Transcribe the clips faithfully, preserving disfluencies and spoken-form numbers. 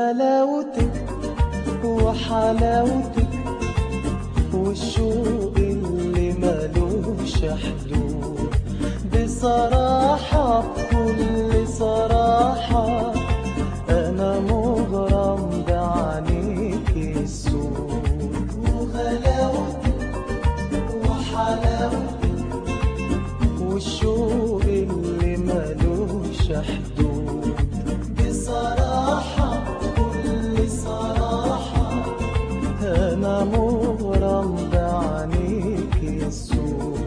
وغلاوتك وحلاوتك والشوق اللي ملوش حدود. بصراحة بكل صراحة أنا مغرم بعينيك السود. وغلاوتك وحلاوتك والشوق اللي ملوش حدود. بصراحة بكل صراحة أنا مغرم بعينيك السود.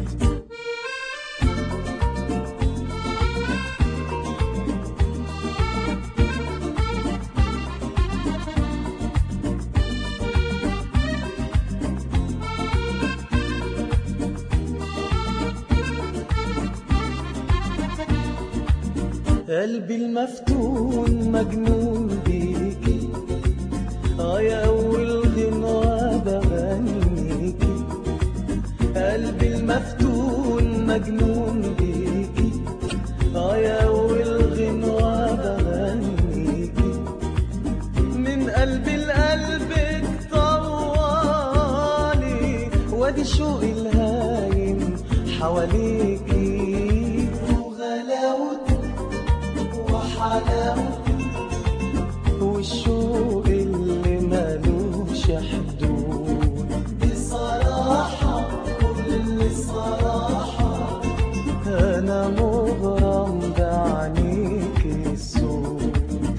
قلبي المفتون مجنون بيكي، اه يا أول غنوة بغنيكي. قلبي المفتون مجنون بيكي، اه يا أول غنوة بغنيكي. من قلبي لقلبك طوالي وادي شوقي الهايم حواليكي. وغلاوتك وحلاوتك والشوق اللي ملوش حدود. بصراحة كل صراحة أنا مغرم بعينيك السود.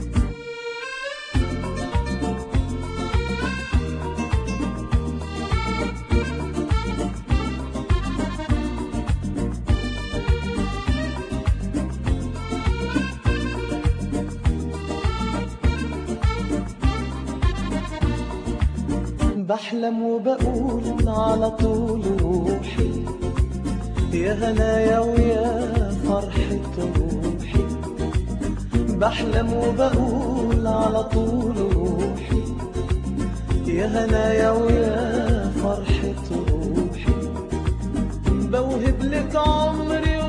بحلم وبقول على طول روحي يا هنايا ويا فرحة روحي. بحلم وبقول على طول روحي يا هنايا ويا فرحة روحي. بوهب لك عمري